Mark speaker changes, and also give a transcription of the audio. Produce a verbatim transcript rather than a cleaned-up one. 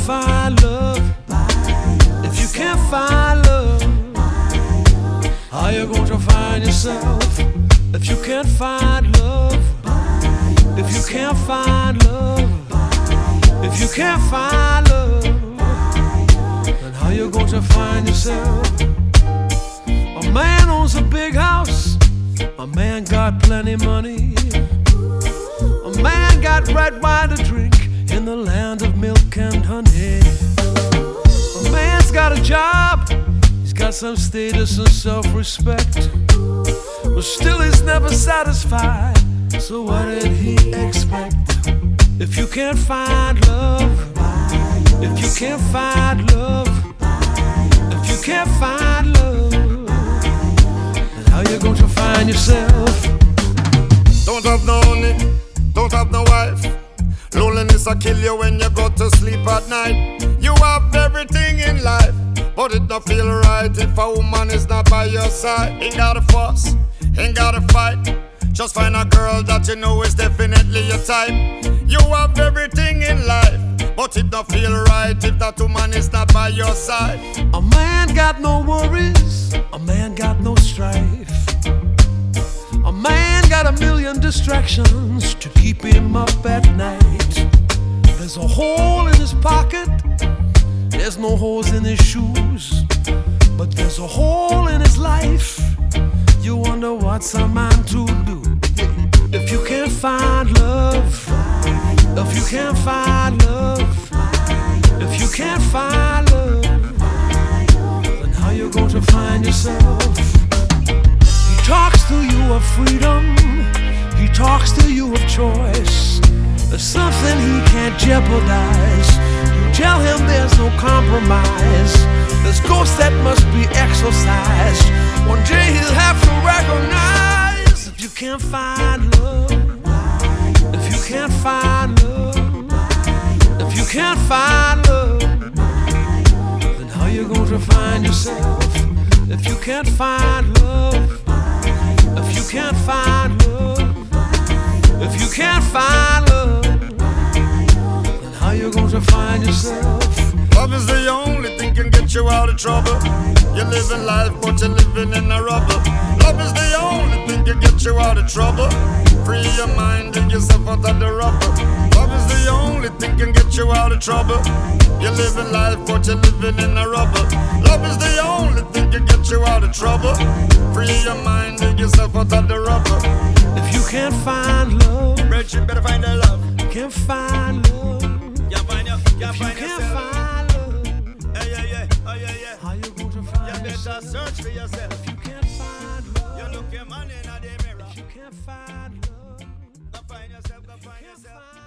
Speaker 1: find love, if you can't find love, how you gonna find yourself? If you can't find love, if you can't find love, if you can't find love, then how you gonna find yourself? A man owns a big house, a man got plenty money, a man got red wine to drink in the land of milk and honey. A man's got a job, he's got some status and self-respect, but still he's never satisfied. So what did he expect? If you can't find love, if you can't find love, if you can't find love, then how you going to find yourself?
Speaker 2: Don't have no money, don't have no wife. Loneliness will kill you when you go to sleep at night. You have everything in life, but it don't feel right if a woman is not by your side. Ain't gotta fuss, ain't gotta fight. Just find a girl that you know is definitely your type. You have everything in life, but it don't feel right if that woman is not by your side.
Speaker 1: A man got no worries, a man got no strife, a man got a million distractions to keep him up at night. There's a hole in his pocket, there's no holes in his shoes, but there's a hole in his life. You wonder what's a man to do. If you can't find love, if you can't find love, if you can't find love, then how you going to find yourself? He talks to you of freedom, he talks to you of choice. There's something he can't jeopardize. You tell him there's no compromise. There's ghosts that must be exorcised. One day he'll have to recognize. If you can't find love, if you can't find love, if you can't find love, then how you going to find yourself? If you can't find love, if you can't find love, if you can't find love, then how you going to find yourself?
Speaker 2: Love is the only thing can get you out of trouble. You're living life, but you're living in a rubble. Love is the only thing can get you out of trouble. Free your mind and yourself out of the rubble. Love is the only thing can get you out of trouble. You're living life, but you're living in a rubble. Love is the only thing can get you out of trouble. Free your mind and yourself out of the rubble.
Speaker 1: If you can't find love,
Speaker 2: Rich, you better find the love.
Speaker 1: Can't find love.
Speaker 2: You find your, you
Speaker 1: If you
Speaker 2: find
Speaker 1: can't
Speaker 2: yourself.
Speaker 1: find love,
Speaker 2: Hey, yeah, yeah, oh yeah, yeah.
Speaker 1: how you going to find
Speaker 2: You better
Speaker 1: yourself?
Speaker 2: search for yourself.
Speaker 1: If you can't find love,
Speaker 2: You look your man in the mirror.
Speaker 1: if you can't find love,
Speaker 2: Go find yourself, go find
Speaker 1: can't
Speaker 2: yourself.
Speaker 1: find